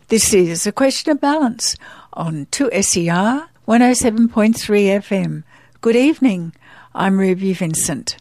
This is A Question of Balance on 2SER 107.3 FM. Good evening. I'm Ruby Vincent.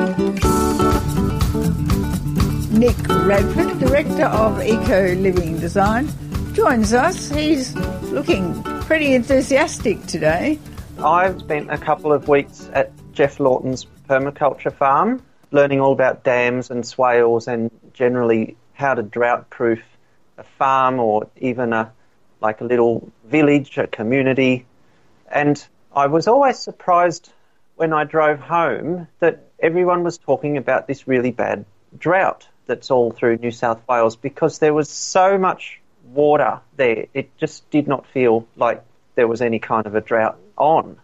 Nick Radford, Director of Eco Living Design, joins us. He's looking pretty enthusiastic today. I've spent a couple of weeks at Jeff Lawton's permaculture farm, learning all about dams and swales and generally how to drought-proof a farm or even a little village, a community. And I was always surprised when I drove home that everyone was talking about this really bad drought that's all through New South Wales because there was so much water there. It just did not feel like there was any kind of a drought on.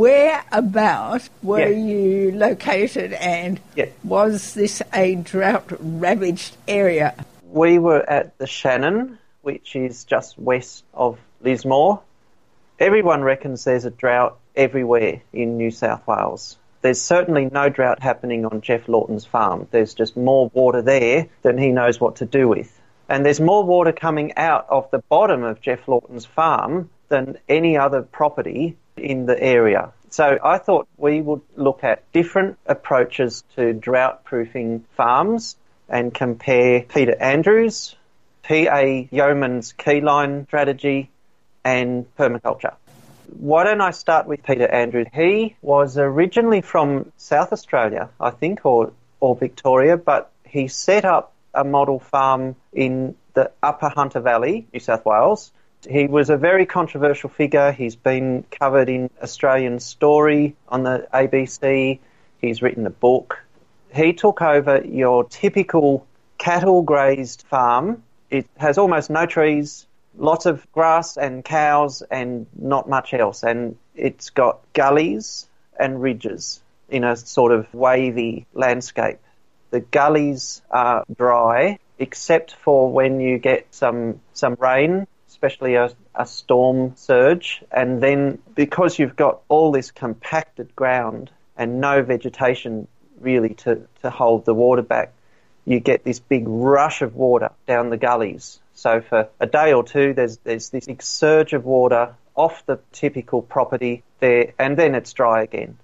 Whereabout were you located, and was this a drought-ravaged area? We were at the Shannon, which is just west of Lismore. Everyone reckons there's a drought everywhere in New South Wales. There's certainly no drought happening on Jeff Lawton's farm. There's just more water there than he knows what to do with. And there's more water coming out of the bottom of Jeff Lawton's farm than any other property in the area. So I thought we would look at different approaches to drought-proofing farms and compare Peter Andrews, P.A. Yeoman's keyline strategy and permaculture. Why don't I start with Peter Andrews? He was originally from South Australia, I think, or Victoria, but he set up a model farm in the Upper Hunter Valley, New South Wales. He was a very controversial figure. He's been covered in Australian Story on the ABC. He's written a book. He took over your typical cattle-grazed farm. It has almost no trees, lots of grass and cows and not much else. And it's got gullies and ridges in a sort of wavy landscape. The gullies are dry except for when you get some rain, especially a storm surge. And then because you've got all this compacted ground and no vegetation really to hold the water back, you get this big rush of water down the gullies. So for a day or two, there's this big surge of water off the typical property there, and then it's dry again.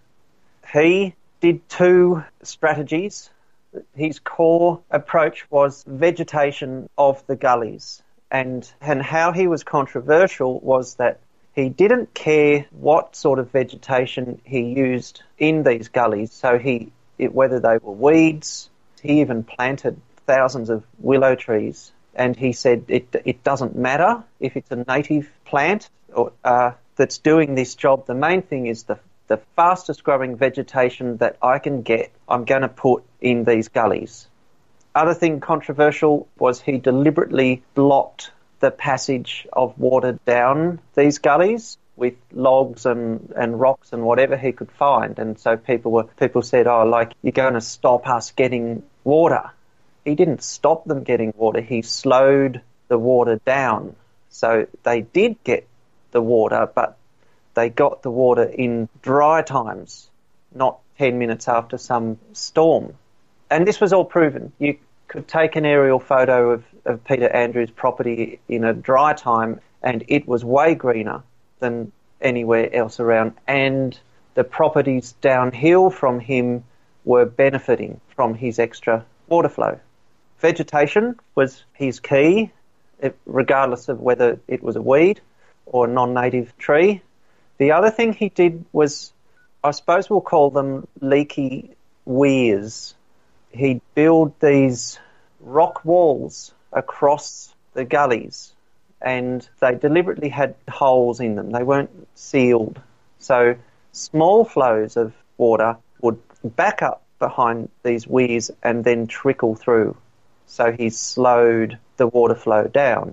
He did two strategies. His core approach was vegetation of the gullies. And how he was controversial was that he didn't care what sort of vegetation he used in these gullies. So whether they were weeds, he even planted thousands of willow trees. And he said it doesn't matter if it's a native plant or that's doing this job. The main thing is the fastest growing vegetation that I can get, I'm going to put in these gullies. Other thing controversial was he deliberately blocked the passage of water down these gullies with logs and rocks and whatever he could find. And so people said, you're going to stop us getting water. He didn't stop them getting water. He slowed the water down. So they did get the water, but they got the water in dry times, not 10 minutes after some storm. And this was all proven. You could take an aerial photo of Peter Andrews' property in a dry time, and it was way greener than anywhere else around. And the properties downhill from him were benefiting from his extra water flow. Vegetation was his key, regardless of whether it was a weed or a non-native tree. The other thing he did was, I suppose we'll call them leaky weirs. He'd build these rock walls across the gullies, and they deliberately had holes in them. They weren't sealed. So small flows of water would back up behind these weirs and then trickle through. So he slowed the water flow down.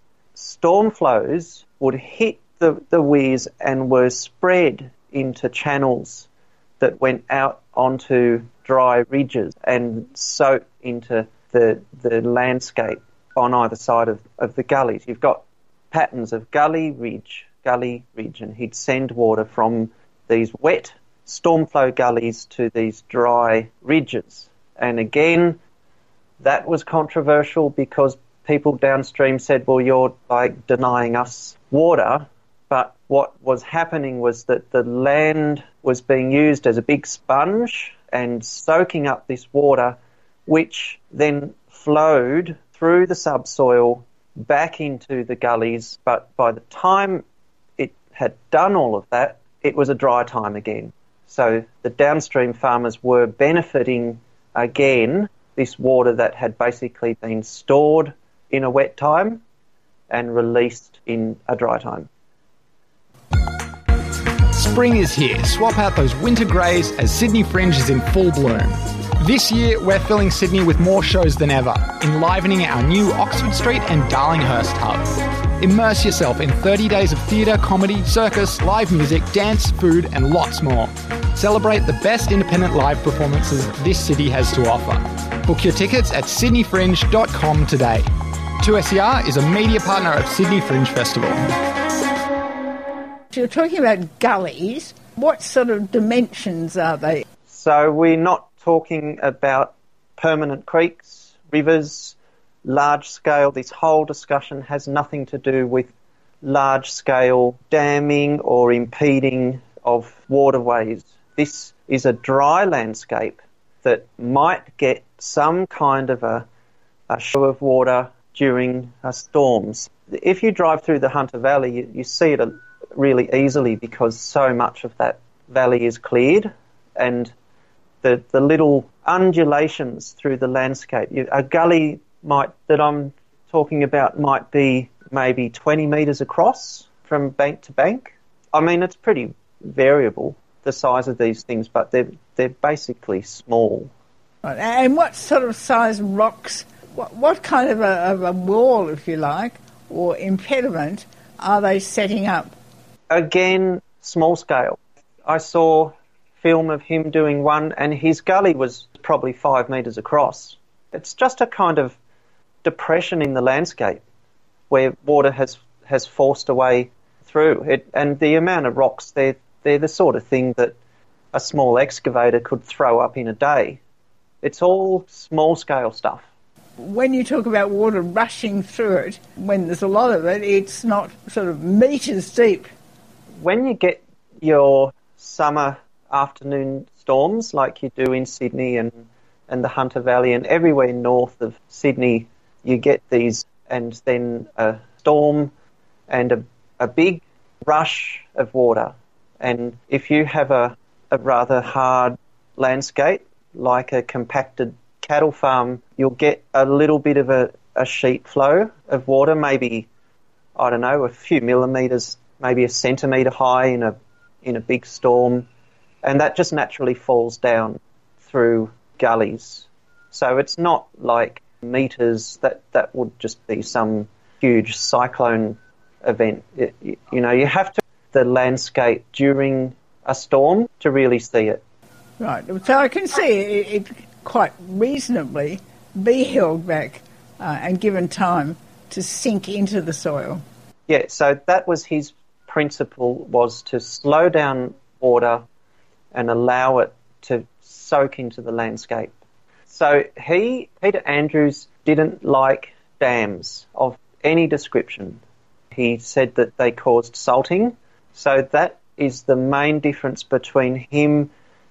Storm flows would hit the weirs and were spread into channels that went out onto dry ridges and soaked into the landscape on either side of the gullies. You've got patterns of gully ridge, and he'd send water from these wet storm flow gullies to these dry ridges. And again, that was controversial because people downstream said, well, you're like denying us water. But what was happening was that the land was being used as a big sponge and soaking up this water, which then flowed through the subsoil back into the gullies. But by the time it had done all of that, it was a dry time again. So the downstream farmers were benefiting again this water that had basically been stored in a wet time and released in a dry time. Spring is here. Swap out those winter greys as Sydney Fringe is in full bloom. This year, we're filling Sydney with more shows than ever, enlivening our new Oxford Street and Darlinghurst hub. Immerse yourself in 30 days of theatre, comedy, circus, live music, dance, food and lots more. Celebrate the best independent live performances this city has to offer. Book your tickets at sydneyfringe.com today. 2SER is a media partner of Sydney Fringe Festival. You're talking about gullies. What sort of dimensions are they? So we're not talking about permanent creeks, rivers, large scale. This whole discussion has nothing to do with large scale damming or impeding of waterways. This is a dry landscape that might get some kind of a show of water during storms. If you drive through the Hunter Valley, you see it really easily because so much of that valley is cleared, and the little undulations through the landscape. A gully that I'm talking about might be maybe 20 metres across from bank to bank. I mean, it's pretty variable, the size of these things, but they're basically small. Right. And what sort of size rocks, what kind of a wall, if you like, or impediment are they setting up? Again, small scale. I saw film of him doing one, and his gully was probably 5 metres across. It's just a kind of depression in the landscape where water has forced a way through it, and the amount of rocks, they're the sort of thing that a small excavator could throw up in a day. It's all small scale stuff. When you talk about water rushing through it, when there's a lot of it, it's not sort of metres deep. When you get your summer afternoon storms like you do in Sydney and the Hunter Valley and everywhere north of Sydney, you get these, and then a storm and a big rush of water. And if you have a rather hard landscape, like a compacted cattle farm, you'll get a little bit of a sheet flow of water, maybe, I don't know, a few millimetres, maybe a centimetre high in a big storm, and that just naturally falls down through gullies. So it's not like metres, that would just be some huge cyclone event. You have to the landscape during a storm to really see it. Right, so I can see it quite reasonably be held back and given time to sink into the soil. Yeah, so that was his principle, was to slow down water and allow it to soak into the landscape. So Peter Andrews didn't like dams of any description. He said that they caused salting. So that is the main difference between him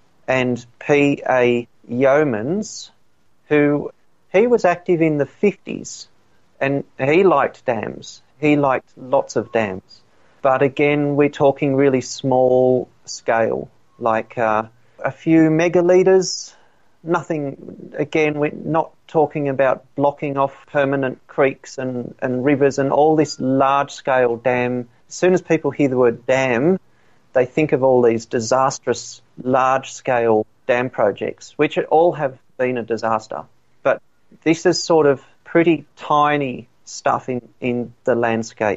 and P.A. Yeomans, who he was active in the 50s, and he liked dams. He liked lots of dams. But again, we're talking really small scale, like a few megalitres. Nothing, again, we're not talking about blocking off permanent creeks and rivers and all this large-scale dam. As soon as people hear the word dam, they think of all these disastrous large-scale dam projects, which all have been a disaster. But this is sort of pretty tiny stuff in the landscape.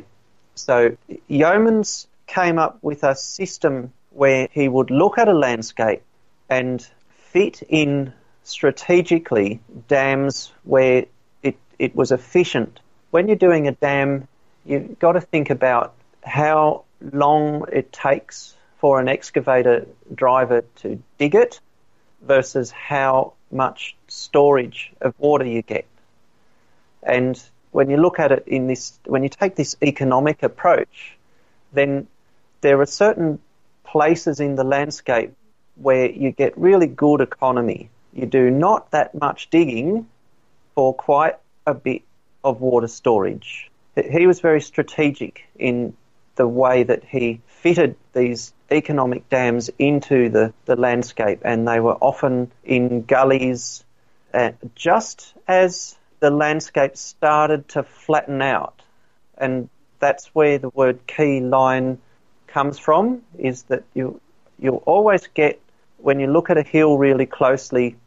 So Yeomans came up with a system where he would look at a landscape and fit in strategically dams where it was efficient. When you're doing a dam, you've got to think about how long it takes for an excavator driver to dig it versus how much storage of water you get. And when you look at it when you take this economic approach, then there are certain places in the landscape where you get really good economy. You do not that much digging for quite a bit of water storage. He was very strategic in the way that he fitted these economic dams into the landscape, and they were often in gullies just as the landscape started to flatten out. And that's where the word key line comes from, is that you'll always get, when you look at a hill really closely,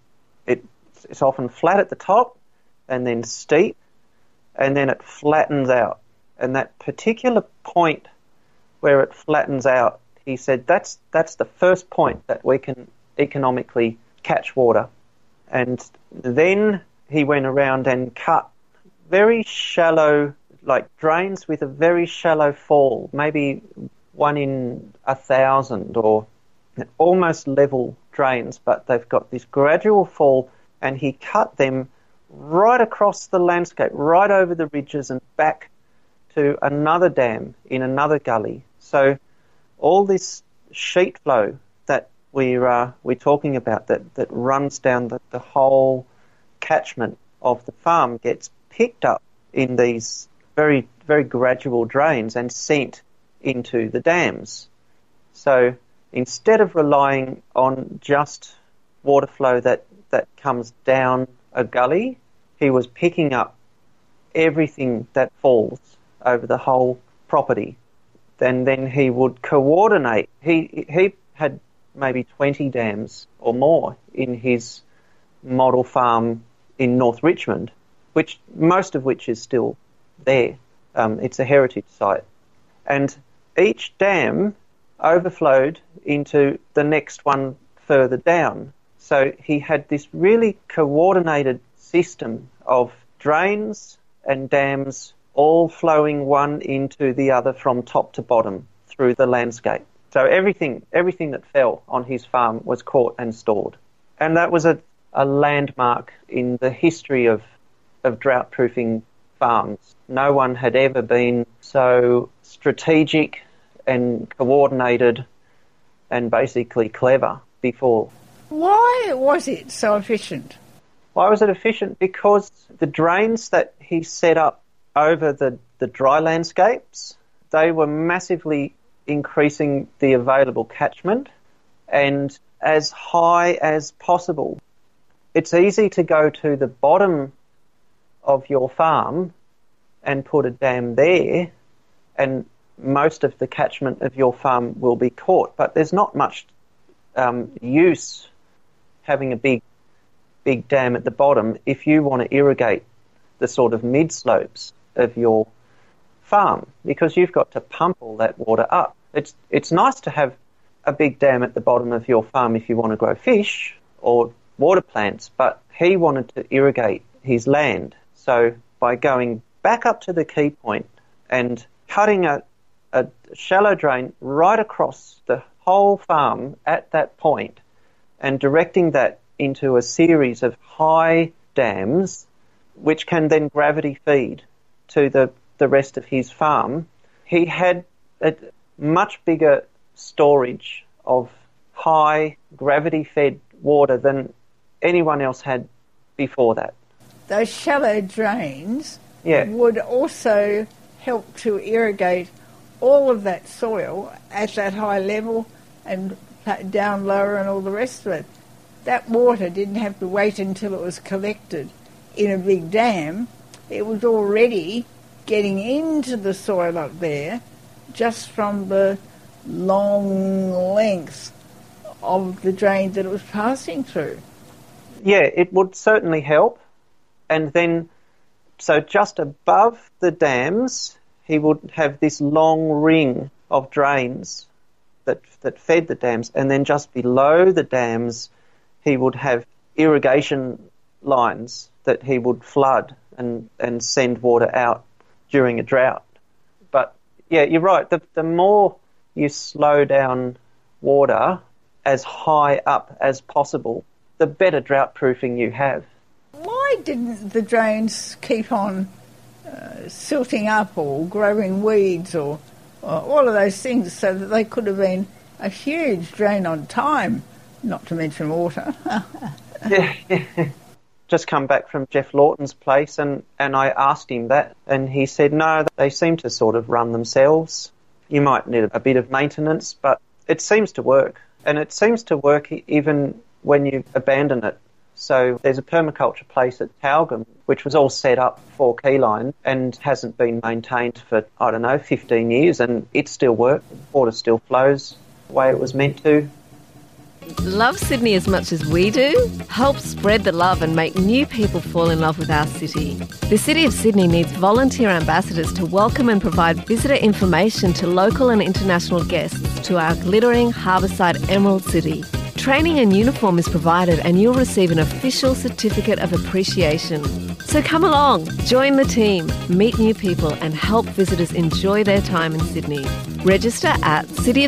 it's often flat at the top and then steep, and then it flattens out. And that particular point where it flattens out, he said that's the first point that we can economically catch water. And then he went around and cut very shallow, like drains with a very shallow fall, maybe 1 in 1,000, or almost level drains, but they've got this gradual fall, and he cut them right across the landscape, right over the ridges and back to another dam in another gully. So all this sheet flow that we're talking about that runs down the whole catchment of the farm gets picked up in these very, very gradual drains and sent into the dams. So instead of relying on just water flow that comes down a gully, he was picking up everything that falls over the whole property. Then he would coordinate. He had maybe 20 dams or more in his model farm in North Richmond, most of which is still there. It's a heritage site. And each dam overflowed into the next one further down. So he had this really coordinated system of drains and dams all flowing one into the other from top to bottom through the landscape. So everything that fell on his farm was caught and stored. And that was a landmark in the history of drought-proofing farms. No one had ever been so strategic and coordinated and basically clever before. Why was it so efficient? Why was it efficient? Because the drains that he set up over the dry landscapes, they were massively increasing the available catchment, and as high as possible. It's easy to go to the bottom of your farm and put a dam there, and most of the catchment of your farm will be caught, but there's not much use having a big dam at the bottom if you want to irrigate the sort of mid-slopes of your farm, because you've got to pump all that water up. It's nice to have a big dam at the bottom of your farm if you want to grow fish or water plants, but he wanted to irrigate his land. So by going back up to the key point and cutting a shallow drain right across the whole farm at that point and directing that into a series of high dams which can then gravity feed to the rest of his farm, he had a much bigger storage of high gravity-fed water than anyone else had before that. Those shallow drains would also help to irrigate all of that soil at that high level and down lower and all the rest of it. That water didn't have to wait until it was collected in a big dam. It was already getting into the soil up there just from the long length of the drain that it was passing through. Yeah, it would certainly help. And then, so just above the dams, he would have this long ring of drains that fed the dams, and then just below the dams, he would have irrigation lines that he would flood and send water out during a drought. But yeah, you're right. The more you slow down water as high up as possible, the better drought proofing you have. Why didn't the drains keep on silting up or growing weeds or all of those things, so that they could have been a huge drain on time, not to mention water. Yeah. Just come back from Jeff Lawton's place and I asked him that, and he said, no, they seem to sort of run themselves. You might need a bit of maintenance, but it seems to work. And it seems to work even when you abandon it. So there's a permaculture place at Tyalgum, which was all set up for keyline and hasn't been maintained for, 15 years, and it still works. Water still flows the way it was meant to. Love Sydney as much as we do? Help spread the love and make new people fall in love with our city. The City of Sydney needs volunteer ambassadors to welcome and provide visitor information to local and international guests to our glittering harbourside Emerald City. Training and uniform is provided and you'll receive an official certificate of appreciation. So come along, join the team, meet new people and help visitors enjoy their time in Sydney. Register at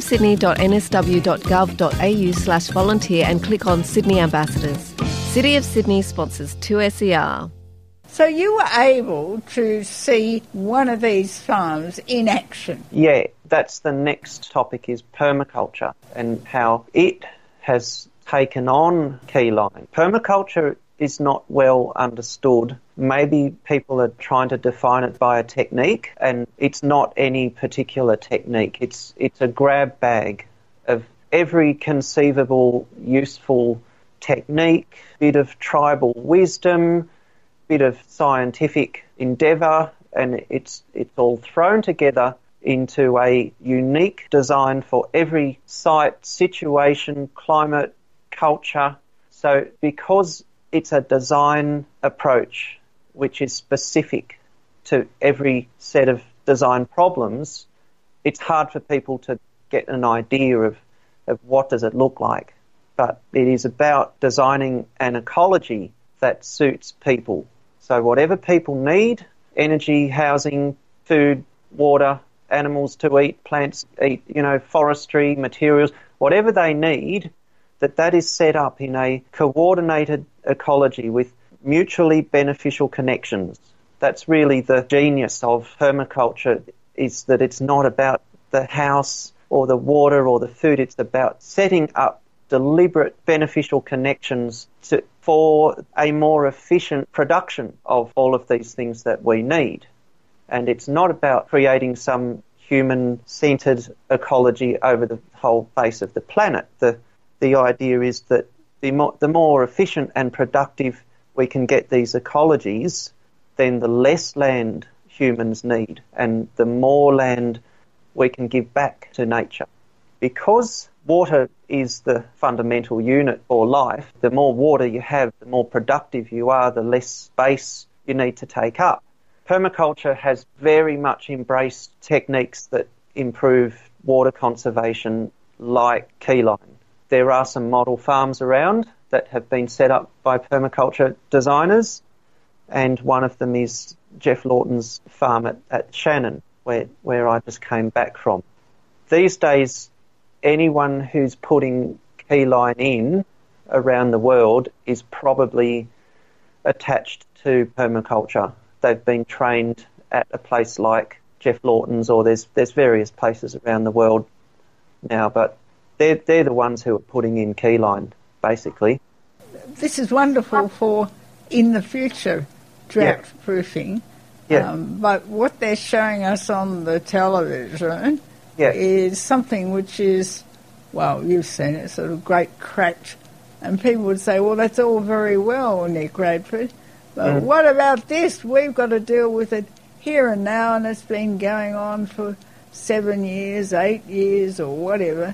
cityofsydney.nsw.gov.au/volunteer and click on Sydney Ambassadors. City of Sydney sponsors 2SER. So you were able to see one of these farms in action? Yeah, that's the next topic, is permaculture and how it has taken on keyline. Permaculture is not well understood. Maybe people are trying to define it by a technique, and it's not any particular technique. It's a grab bag of every conceivable useful technique, bit of tribal wisdom, bit of scientific endeavour, and it's all thrown together into a unique design for every site, situation, climate, culture. So because it's a design approach which is specific to every set of design problems, it's hard for people to get an idea of what does it look like. But it is about designing an ecology that suits people. So whatever people need, energy, housing, food, water, animals to eat, plants eat, forestry, materials, whatever they need, that is set up in a coordinated ecology with mutually beneficial connections. That's really the genius of permaculture, is that it's not about the house or the water or the food. It's about setting up deliberate beneficial connections for a more efficient production of all of these things that we need. And it's not about creating some human-centred ecology over the whole face of the planet. The idea is that the more efficient and productive we can get these ecologies, then the less land humans need and the more land we can give back to nature. Because water is the fundamental unit for life, the more water you have, the more productive you are, the less space you need to take up. Permaculture has very much embraced techniques that improve water conservation, like keyline. There are some model farms around that have been set up by permaculture designers, and one of them is Jeff Lawton's farm at Shannon, where I just came back from. These days, anyone who's putting keyline in around the world is probably attached to permaculture. They've been trained at a place like Jeff Lawton's, or there's various places around the world now, but they're the ones who are putting in keyline, basically. This is wonderful for in the future drought proofing. Yeah. But what they're showing us on the television is something which is, well, you've seen it, sort of great cracked. And people would say, well, that's all very well, Nick Radford, but what about this? We've got to deal with it here and now, and it's been going on for 7 years, 8 years, or whatever.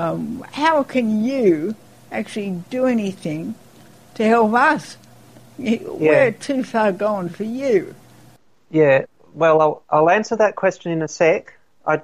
How can you actually do anything to help us? We're too far gone for you. Yeah, well, I'll answer that question in a sec. I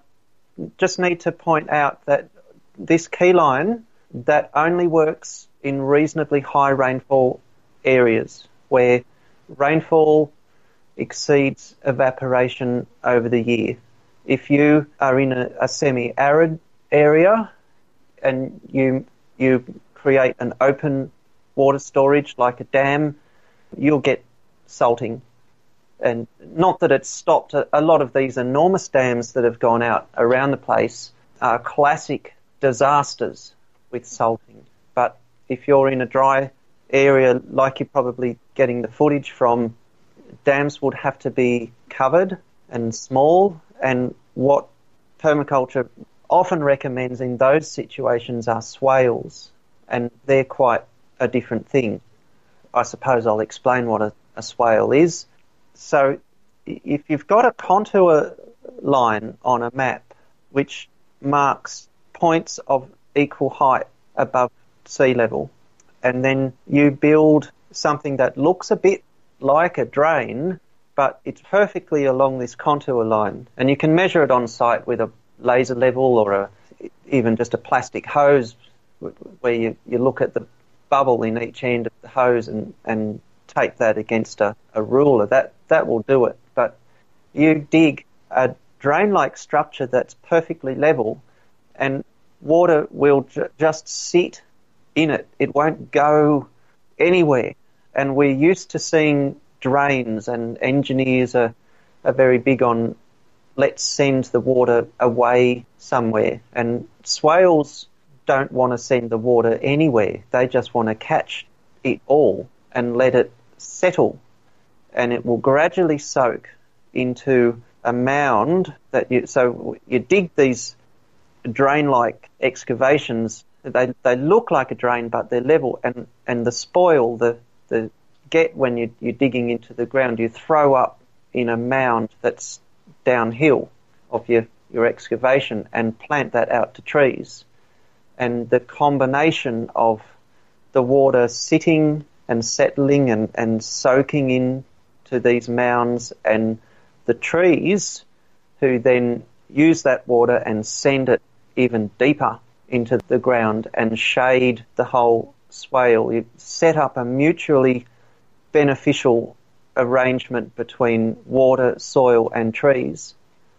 just need to point out that this keyline, that only works in reasonably high rainfall areas where rainfall exceeds evaporation over the year. If you are in a semi-arid area and you create an open water storage like a dam, you'll get salting And not that it's stopped. A lot of these enormous dams that have gone out around the place are classic disasters with salting. But if you're in a dry area, like you're probably getting the footage from, dams would have to be covered and small. And what permaculture often recommends in those situations are swales, and they're quite a different thing. I suppose I'll explain what a swale is. So if you've got a contour line on a map which marks points of equal height above sea level, and then you build something that looks a bit like a drain, but it's perfectly along this contour line, and you can measure it on site with a laser level or even just a plastic hose where you look at the bubble in each end of the hose and take that against a ruler. That will do it. But you dig a drain-like structure that's perfectly level, and water will just sit in it. It won't go anywhere. And we're used to seeing drains, and engineers are very big on let's send the water away somewhere. And swales don't want to send the water anywhere. They just want to catch it all and let it settle, and it will gradually soak into a mound so you dig these drain-like excavations. They look like a drain, but they're level, and the spoil, the get when you're digging into the ground, you throw up in a mound that's downhill of your excavation and plant that out to trees. And the combination of the water sitting and settling and soaking into these mounds, and the trees who then use that water and send it even deeper into the ground and shade the whole swale. You set up a mutually beneficial arrangement between water, soil and trees,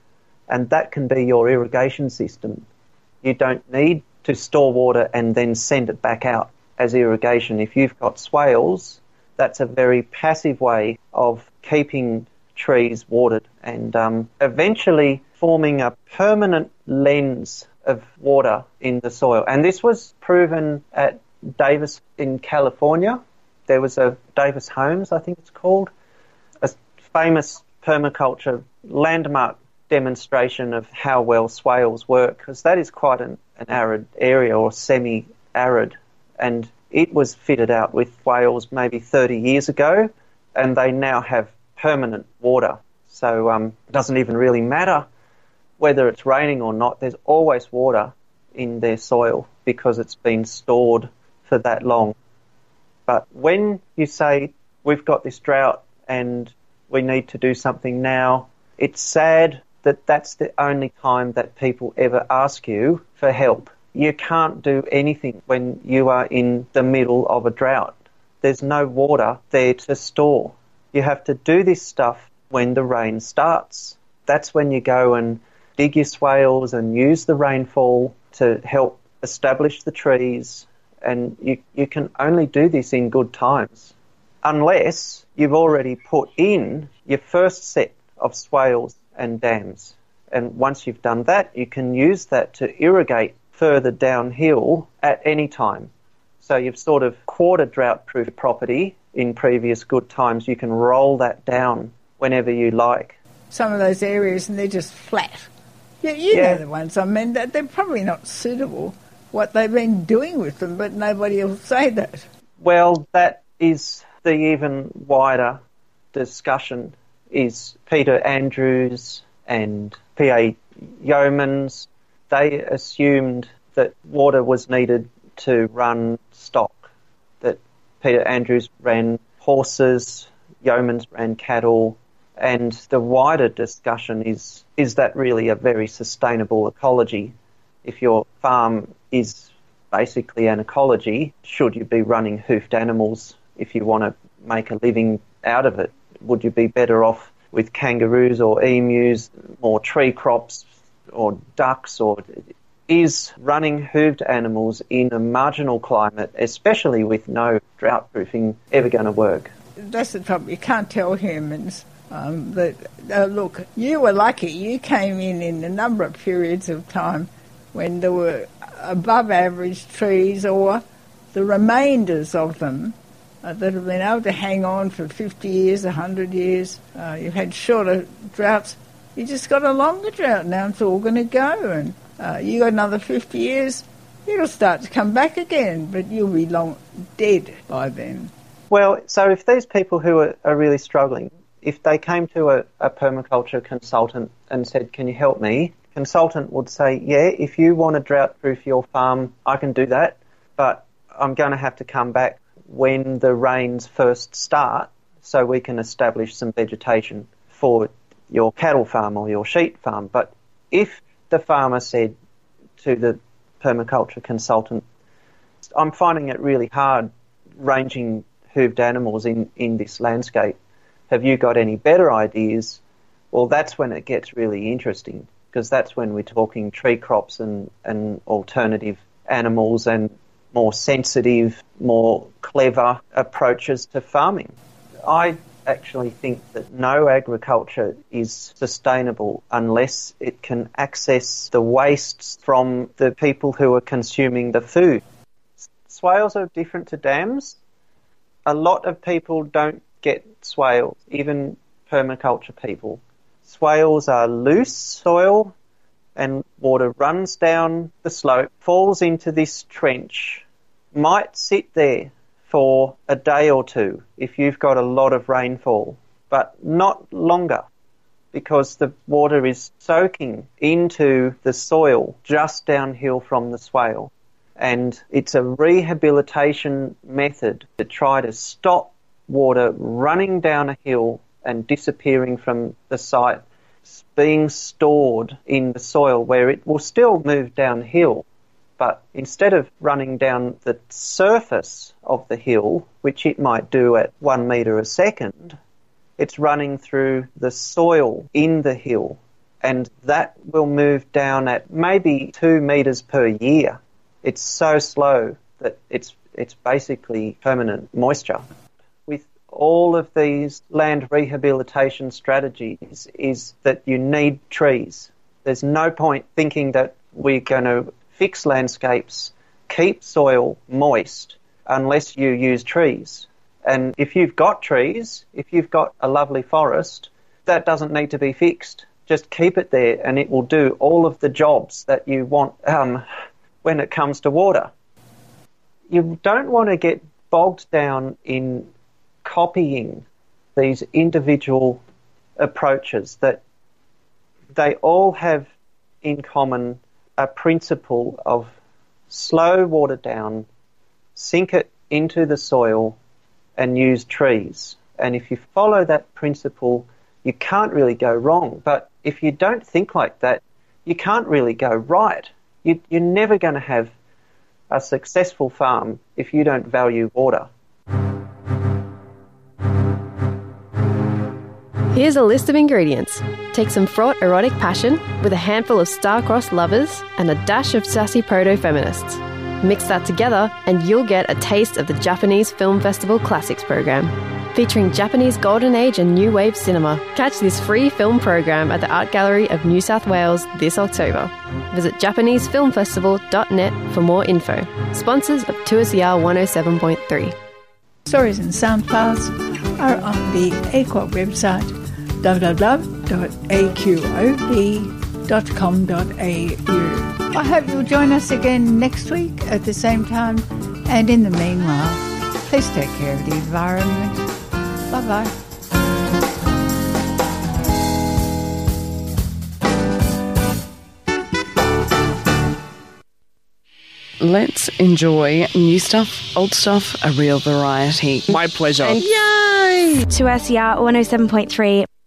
and that can be your irrigation system. You don't need to store water and then send it back out as irrigation. If you've got swales, that's a very passive way of keeping trees watered and eventually forming a permanent lens of water in the soil. And this was proven at Davis in California. There was a Davis Homes, I think it's called, a famous permaculture landmark demonstration of how well swales work, because that is quite an arid area, or semi-arid, and it was fitted out with swales maybe 30 years ago, and they now have permanent water. So it doesn't even really matter whether it's raining or not. There's always water in their soil because it's been stored for that long. But when you say we've got this drought and we need to do something now, it's sad that that's the only time that people ever ask you for help. You can't do anything when you are in the middle of a drought. There's no water there to store. You have to do this stuff when the rain starts. That's when you go and dig your swales and use the rainfall to help establish the trees, and you can only do this in good times unless you've already put in your first set of swales and dams. And once you've done that, you can use that to irrigate further downhill at any time. So you've sort of quarter drought-proof property in previous good times. You can roll that down whenever you like. Some of those areas, and they're just flat. You know the ones I mean. They're probably not suitable, what they've been doing with them, but nobody will say that. Well, that is the even wider discussion, is Peter Andrews and P.A. Yeomans. They assumed that water was needed to run stock, that Peter Andrews ran horses, Yeomans ran cattle, and the wider discussion is that really a very sustainable ecology? If your farm is basically an ecology, should you be running hoofed animals if you want to make a living out of it? Would you be better off with kangaroos or emus, more tree crops or ducks? Or is running hooved animals in a marginal climate, especially with no drought proofing, ever going to work? That's the trouble. You can't tell humans Look, you were lucky. You came in a number of periods of time when there were above average trees or the remainders of them that have been able to hang on for 50 years, 100 years. You've had shorter droughts. You just got a longer drought now. It's all going to go. And you got another 50 years, it'll start to come back again, but you'll be long dead by then. Well, so if these people who are really struggling, if they came to a permaculture consultant and said, can you help me? Consultant would say, yeah, if you want to drought-proof your farm, I can do that, but I'm going to have to come back when the rains first start so we can establish some vegetation for your cattle farm or your sheep farm. But if the farmer said to the permaculture consultant, I'm finding it really hard ranging hooved animals in this landscape, have you got any better ideas? Well, that's when it gets really interesting, because that's when we're talking tree crops and alternative animals and more sensitive, more clever approaches to farming. I actually think that no agriculture is sustainable unless it can access the wastes from the people who are consuming the food. Swales are different to dams. A lot of people don't get swales, even permaculture people. Swales are loose soil and water runs down the slope, falls into this trench, might sit there for a day or two if you've got a lot of rainfall, but not longer, because the water is soaking into the soil just downhill from the swale. And it's a rehabilitation method to try to stop water running down a hill and disappearing from the site, being stored in the soil where it will still move downhill. But instead of running down the surface of the hill, which it might do at 1 metre a second, it's running through the soil in the hill, and that will move down at maybe 2 metres per year. It's so slow that it's basically permanent moisture. With all of these land rehabilitation strategies is that you need trees. There's no point thinking that we're going to fix landscapes, keep soil moist, unless you use trees. And if you've got trees, if you've got a lovely forest, that doesn't need to be fixed. Just keep it there and it will do all of the jobs that you want when it comes to water. You don't want to get bogged down in copying these individual approaches that they all have in common a principle of slow water down, sink it into the soil and use trees. And if you follow that principle, you can't really go wrong. But if you don't think like that, you can't really go right. You're never going to have a successful farm if you don't value water. Here's a list of ingredients. Take some fraught erotic passion with a handful of star-crossed lovers and a dash of sassy proto-feminists. Mix that together and you'll get a taste of the Japanese Film Festival Classics program, featuring Japanese Golden Age and New Wave cinema. Catch this free film program at the Art Gallery of New South Wales this October. Visit japanesefilmfestival.net for more info. Sponsors of 2SER 107.3. Stories and sound files are on the AQOP website, www.aqob.com.au. I hope you'll join us again next week at the same time, and in the meanwhile, please take care of the environment. Bye-bye. Let's enjoy new stuff, old stuff, a real variety. My pleasure. And yay! 2SER 107.3